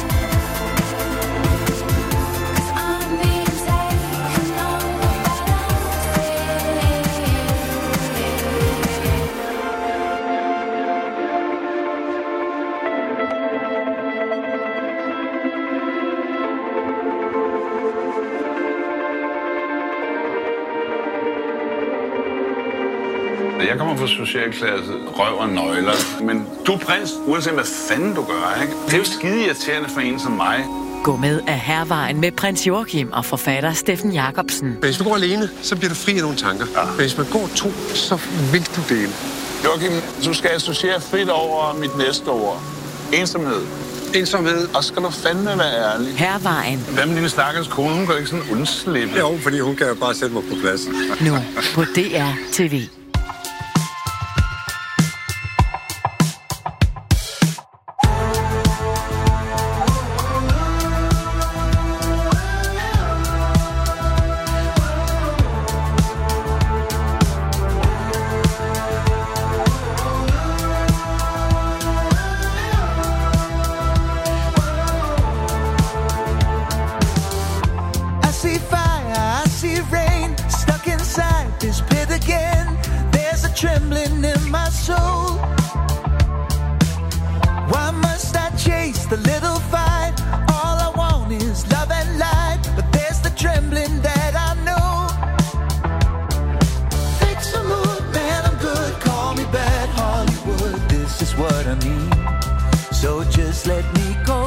[SPEAKER 21] 'Cause I'm being taken over by the
[SPEAKER 18] Jeg kommer fra socialklasse, røv og nøgler. Men du er prins, uanset hvad fanden du gør, ikke? Det er jo skide irriterende for en som mig.
[SPEAKER 11] Gå med af Hærvejen med prins Joachim og forfatter Steffen Jacobsen.
[SPEAKER 2] Hvis du går alene, så bliver du fri af nogle tanker. Ja. Hvis man går to, så vil du dele.
[SPEAKER 18] Joachim, du skal associere frit over mit næste ord. Ensomhed.
[SPEAKER 2] Ensomhed.
[SPEAKER 18] Og skal du fandme være ærlig.
[SPEAKER 11] Hærvejen.
[SPEAKER 18] Hvad med dine stakkels kone? Hun kan ikke sådan undslippe.
[SPEAKER 2] Jo, fordi hun kan jo bare sætte mig på plads.
[SPEAKER 11] Nu på D R T V.
[SPEAKER 19] I see fire, I see rain, stuck inside this pit again. There's a trembling in my soul. Why must I chase the little fight? All I want is love and light, but there's the trembling that I know. Fix the mood, man, I'm good. Call me bad Hollywood. This is what I need. So just let me go.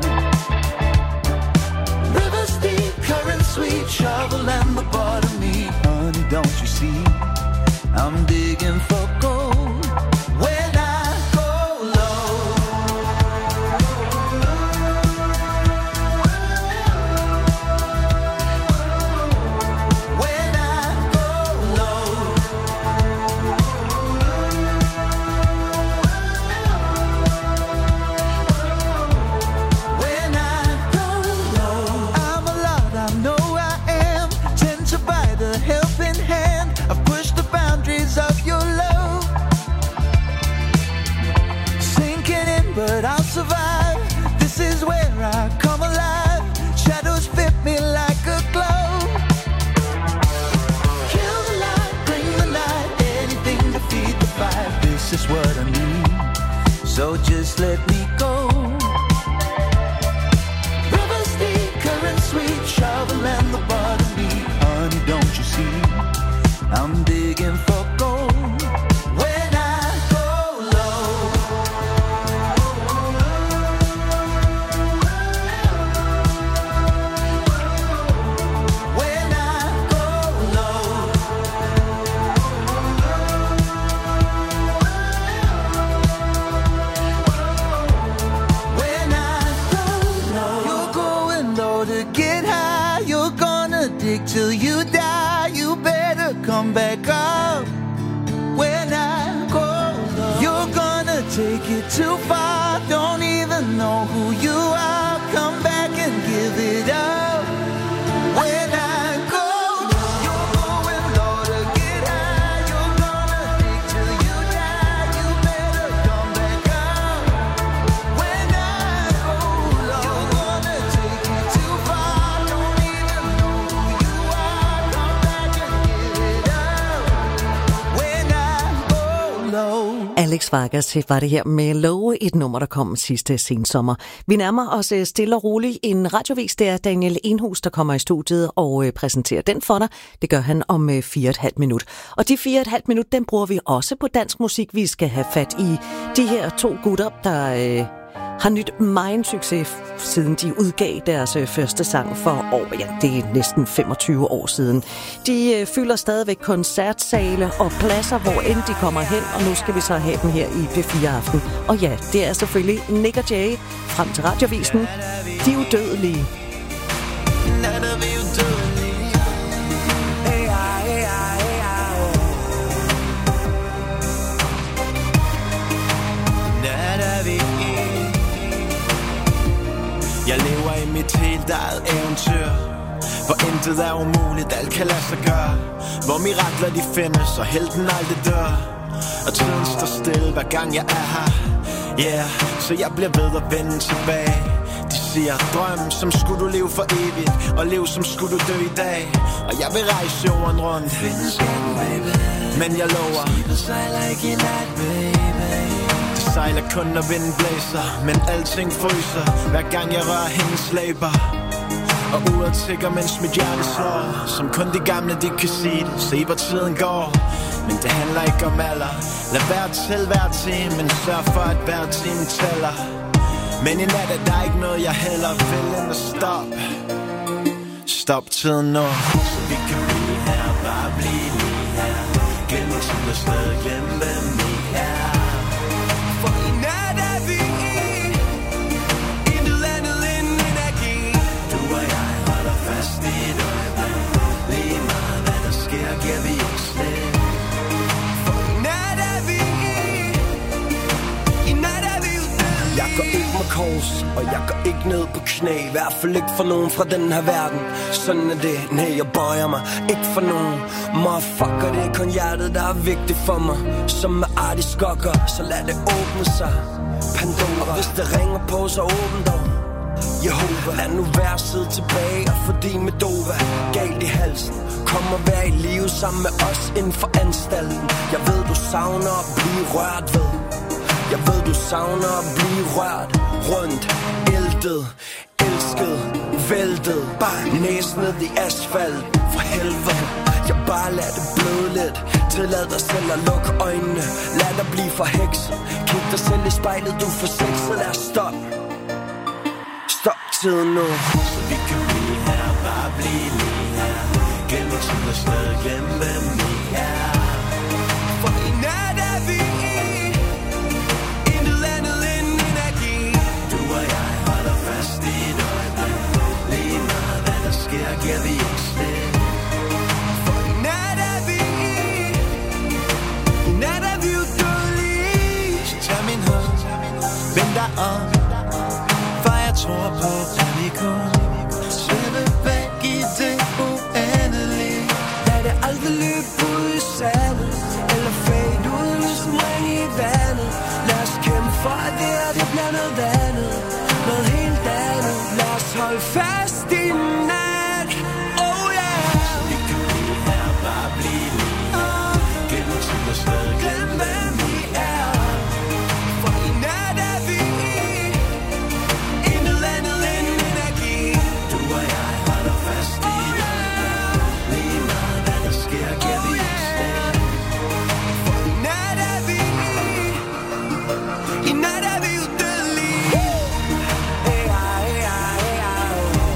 [SPEAKER 19] Rivers deep, current sweet, shovel and the bottom me. Honey, don't you see? I'm digging for gold. When I go low, when I go low, when I go low, I'm a lot, I know I am. Tend to buy the helping hand. I've pushed the boundaries of your love. Sinking in, but I'll survive. This is where I come alive. Shadows fit me like a glove. Kill the light, bring the night. Anything to feed the fire. This is what I need. So just let me go. Rivers deep, current sweet, shovel and the bottom me. Honey, don't you see? I'm digging for gold. When I go low, when I go low, when I go low, you take it too far. Don't even know who you are. Come back and give it up. When I go, you're going low to get high. You're gonna dig till you die. You better come back up. When I go low, you're gonna take it too far. Don't even know who you are. Come back and give it up. When I go low.
[SPEAKER 8] Alex Vargas var det her med Low, et nummer, der kom sidste sensommer. Vi nærmer os stille og roligt en radiovis. Det er Daniel Enhus, der kommer i studiet og præsenterer den for dig. Det gør han om fire og et halvt minut. Og de fire og et halvt minut, den bruger vi også på dansk musik. Vi skal have fat i de her to gutter, der øh, har nyt meget succes, siden de udgav deres øh, første sang for år. Ja, det er næsten femogtyve år siden. De øh, fylder stadigvæk koncertsale og pladser, hvor end de kommer hen, og nu skal vi så have dem her i P fire Aften. Og ja, det er selvfølgelig Nick og Jay frem til radiovisen. De er udødelige.
[SPEAKER 3] Jeg lever i mit helt eget eventyr, hvor intet er umuligt, alt kan lade sig gøre. Hvor mirakler de findes, og helten aldrig dør. Og tiden står stille, hver gang jeg er her. Yeah, så jeg bliver ved at vende tilbage. De siger, drøm som skulle du leve for evigt, og lev som skulle du dø i dag. Og jeg vil rejse jorden rundt, men jeg lover, skibet sejler ikke i nat, baby. Sejler kun når vinden blæser, men alting fryser hver gang jeg rører hendes læber. Og uret tigger, mens mit hjerte slår, som kun de gamle de kan sige det. Se hvor tiden går, men det handler ikke om alder. Lad være til hver time, men sørg for at hver time tæller. Men i nat er der ikke noget jeg heller vil end at stoppe. Stop tiden nu, så vi kan blive her, bare blive lige her. Glem tid og sted, glem hvem vi er. For i nat er vi i intet andet end energi. Du og jeg holder fast i et øjeblik. Lige meget hvad der sker, giver vi ikke slip. For i nat er vi i I nat er vi udødelige.
[SPEAKER 22] Jeg går ikke med kors, og jeg går ikke ned på knæ. I hvert fald ikke for nogen fra den her verden. Sådan er det, nej jeg bøjer mig ikke for nogen. Motherfucker, det er kun hjertet, der er vigtigt for mig. Som med Artie Skokker, så lad det åbne sig. Pandora, og hvis det ringer på, så åbn dog. Jehova, lad nu være sidde tilbage og få din Medova galt i halsen. Kom og vær i live sammen med os inden for anstalten. Jeg ved du savner at blive rørt ved. Jeg ved du savner at blive rørt rundt, ældet, elsket, væltet. Bare næsen ned i asfalt, for helvede. Jeg bare lad det bløde lidt. Tillad dig selv at lukke øjnene. Lad dig blive for hekset. Kig dig selv i spejlet, du er for sexet. Lad os stoppe. Stop tiden nu,
[SPEAKER 3] så vi kan blive her, bare blive lige her. Glem tid og sted, glem hvem vi er.
[SPEAKER 19] For i nat er vi i intet andet end energi.
[SPEAKER 3] Du og jeg holder fast i et øjeblik. Lige meget hvad der sker, giver vi ikke slip.
[SPEAKER 19] For i nat er vi i I nat er vi udødelige.
[SPEAKER 3] Så tag min hånd, vend dig om, for jeg tror på, at vi kun
[SPEAKER 19] svæve væk i det uendelige. Lad det aldrig løbe ud i sandet, eller fade ud ligesom ring i vandet. Lad os kæmpe for, at det her det bliver noget andet, noget helt andet. Lad os holde fast i nat, oh yeah.
[SPEAKER 3] Så vi kan blive her, bare blive lige her. Glem tid og sted,
[SPEAKER 19] glem hvem vi er. For i nat er vi intet andet end energi.
[SPEAKER 3] Du og jeg holder fast i et øjeblik. Lige meget hvad der sker, giver vi ikke slip.
[SPEAKER 19] For i nat er vi I nat er vi udødelige.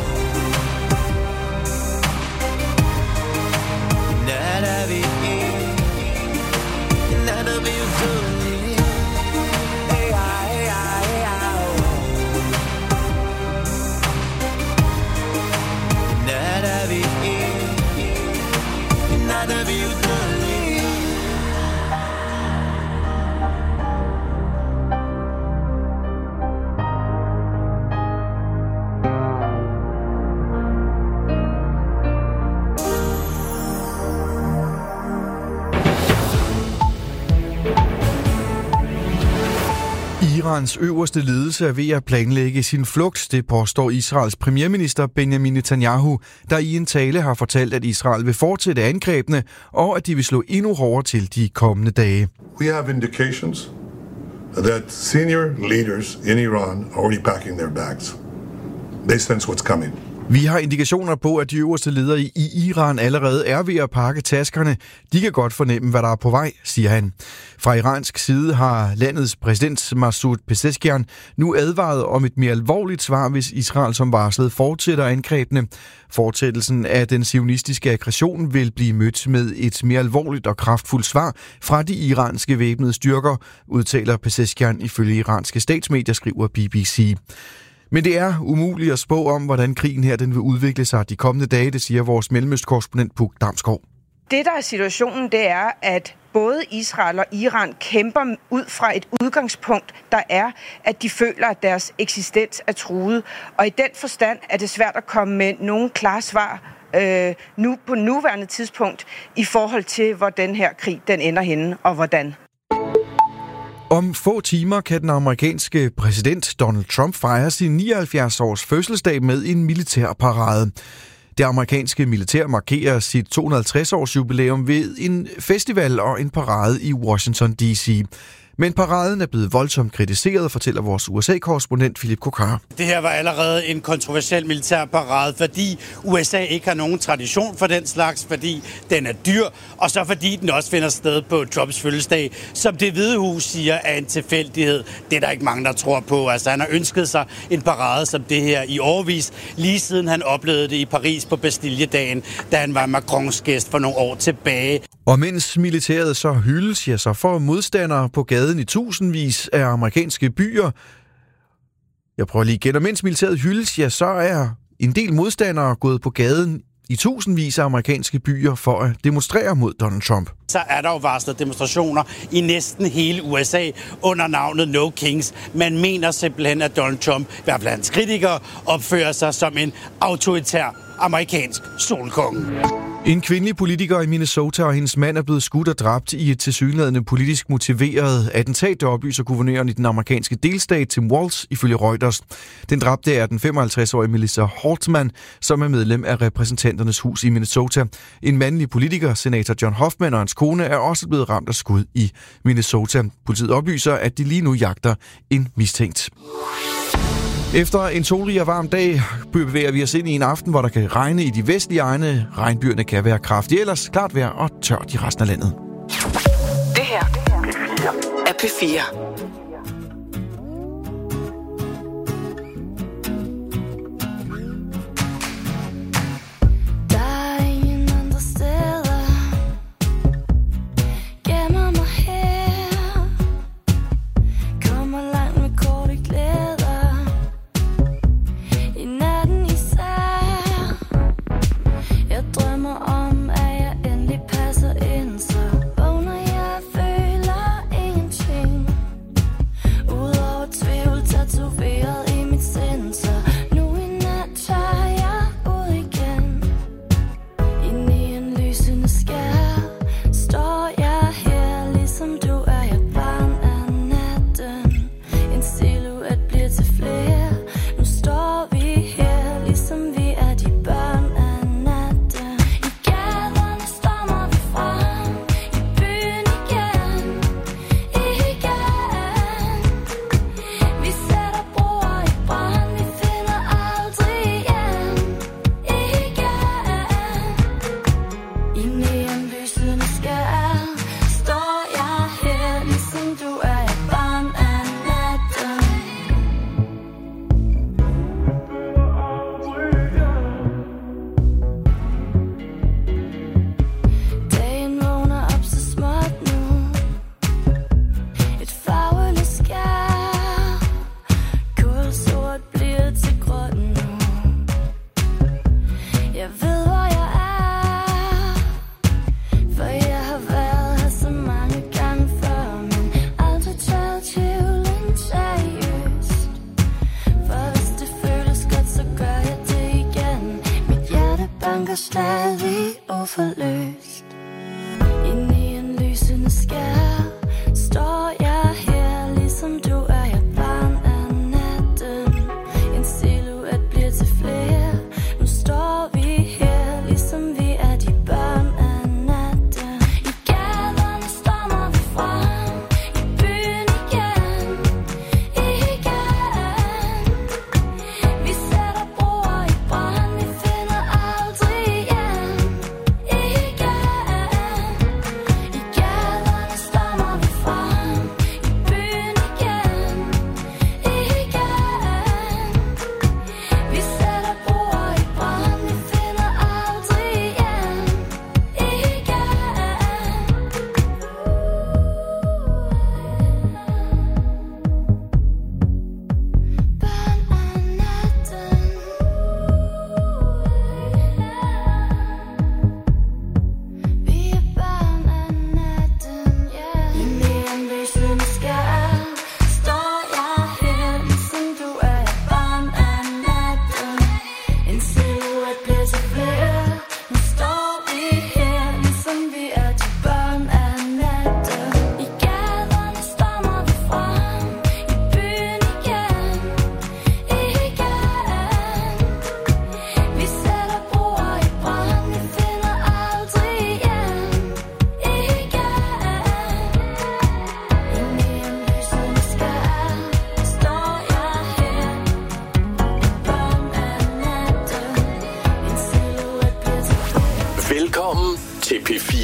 [SPEAKER 1] Irans øverste ledelse er ved at planlægge sin flugt, det påstår Israels premierminister Benjamin Netanyahu, der i en tale har fortalt, at Israel vil fortsætte angrebene, og at de vil slå endnu hårdere til de kommende dage.
[SPEAKER 4] We have indications that senior leaders in Iran are already packing their bags. They sense what's coming.
[SPEAKER 1] Vi har indikationer på, at de øverste ledere i Iran allerede er ved at pakke taskerne. De kan godt fornemme, hvad der er på vej, siger han. Fra iransk side har landets præsident Masoud Pezeshkian nu advaret om et mere alvorligt svar, hvis Israel som varslet fortsætter angrebene. Fortsættelsen af den zionistiske aggression vil blive mødt med et mere alvorligt og kraftfuldt svar fra de iranske væbnede styrker, udtaler Pezeshkian ifølge iranske statsmedier, skriver B B C. Men det er umuligt at spå om, hvordan krigen her den vil udvikle sig de kommende dage, det siger vores mellemøstkorrespondent Puk Damsgaard.
[SPEAKER 23] Det, der er situationen, det er, at både Israel og Iran kæmper ud fra et udgangspunkt, der er, at de føler, at deres eksistens er truet. Og i den forstand er det svært at komme med nogle klare svar øh, nu på nuværende tidspunkt i forhold til, hvor den her krig den ender henne og hvordan.
[SPEAKER 1] Om få timer kan den amerikanske præsident Donald Trump fejre sin nioghalvfjerds års fødselsdag med en militær parade. Det amerikanske militær markerer sit to hundrede og halvtreds års jubilæum ved en festival og en parade i Washington D C. Men paraden er blevet voldsomt kritiseret, fortæller vores U S A-korrespondent Philip Kokar.
[SPEAKER 24] Det her var allerede en kontroversiel militærparade, fordi U S A ikke har nogen tradition for den slags, fordi den er dyr, og så fordi den også finder sted på Trumps fødselsdag, som Det Hvide Hus siger er en tilfældighed. Det er der ikke mange, der tror på. Altså, han har ønsket sig en parade som det her i årevis, lige siden han oplevede det i Paris på Bastilledagen, da han var Macrons gæst for nogle år tilbage.
[SPEAKER 1] Og mens militæret så hyldes, ja, så får modstandere på gaden i tusindvis af amerikanske byer. Jeg prøver lige igen. Og mens militæret hyldes, ja, så er en del modstandere gået på gaden i tusindvis af amerikanske byer for at demonstrere mod Donald Trump.
[SPEAKER 24] Så er der jo varslet demonstrationer i næsten hele U S A under navnet No Kings. Man mener simpelthen, at Donald Trump, i hvert fald hans kritikere, opfører sig som en autoritær amerikansk solkonge.
[SPEAKER 1] En kvindelig politiker i Minnesota og hendes mand er blevet skudt og dræbt i et tilsyneladende politisk motiveret attentat, der oplyser guvernøren i den amerikanske delstat Tim Walz ifølge Reuters. Den dræbte er den femoghalvtreds-årige Melissa Hortman, som er medlem af repræsentanternes hus i Minnesota. En mandlig politiker, senator John Hoffman og hans kone, er også blevet ramt af skud i Minnesota. Politiet oplyser, at de lige nu jagter en mistænkt. Efter en solrig og varm dag bevæger vi os ind i en aften, hvor der kan regne i de vestlige egne. Regnbyerne kan være kraftige, ellers klart vejr og tørt i resten af landet.
[SPEAKER 5] Det her er P fire.
[SPEAKER 19] stadig uforløst. Inde i en lysende skær står jeg her, ligesom du er.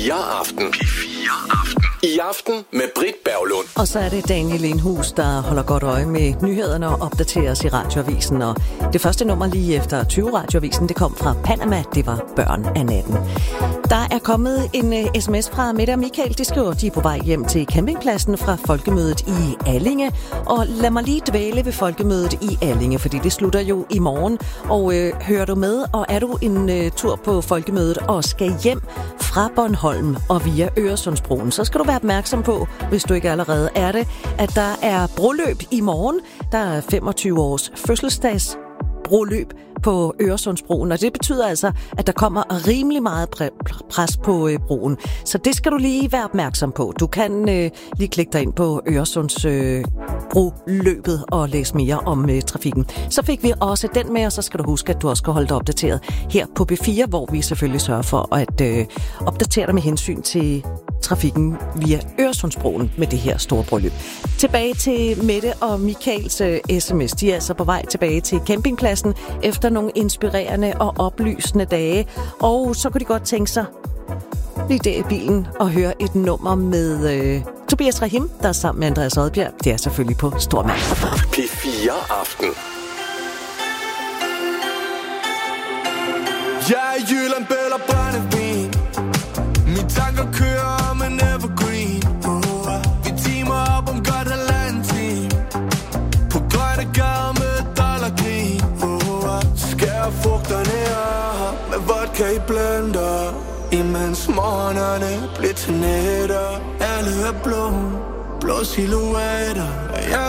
[SPEAKER 6] fire Aften. P fire Aften. I aften med Britt Berglund.
[SPEAKER 8] Og så er det Daniel Enhus, der holder godt øje med nyhederne og opdateres i Radioavisen. Og det første nummer lige efter tyve Radioavisen, det kom fra Panama. Det var Børn af natten. Der er kommet en uh, sms fra Mette og Michael. De skriver, de er på vej hjem til campingpladsen fra Folkemødet i Allinge. Og lad mig lige dvæle ved Folkemødet i Allinge, fordi det slutter jo i morgen. Og uh, hører du med, og er du en uh, tur på Folkemødet og skal hjem fra Bornholm og via Øresundsbroen, så skal du være opmærksom på, hvis du ikke allerede er det, at der er broløb i morgen. Der er femogtyve års fødselsdags broløb på Øresundsbroen, og det betyder altså, at der kommer rimelig meget pre- pres på øh, broen. Så det skal du lige være opmærksom på. Du kan øh, lige klikke dig ind på Øresundsbroløbet øh, og læse mere om øh, trafikken. Så fik vi også den med, og så skal du huske, at du også skal holde dig opdateret her på B fire, hvor vi selvfølgelig sørger for at øh, opdatere dig med hensyn til trafikken via Øresundsbroen med det her store bryllup. Tilbage til Mette og Michaels uh, sms. De er altså på vej tilbage til campingpladsen efter nogle inspirerende og oplysende dage. Og så kunne de godt tænke sig lige der i bilen og høre et nummer med uh, Tobias Rahim, der er sammen med Andreas Odbjerg. Det er selvfølgelig på Stormand.
[SPEAKER 6] P fire Aften.
[SPEAKER 15] Jeg er Jylland, bøl og brændevin. Mine tanker kører om en evergreen. uh, Vi timer op om godt halvanden time på grønne gader med dollargrin. uh, Skær frugterne af med vodka i blender, imens morgenerne bliver til nætter. Alle er blå, blå silhuetter. Jeg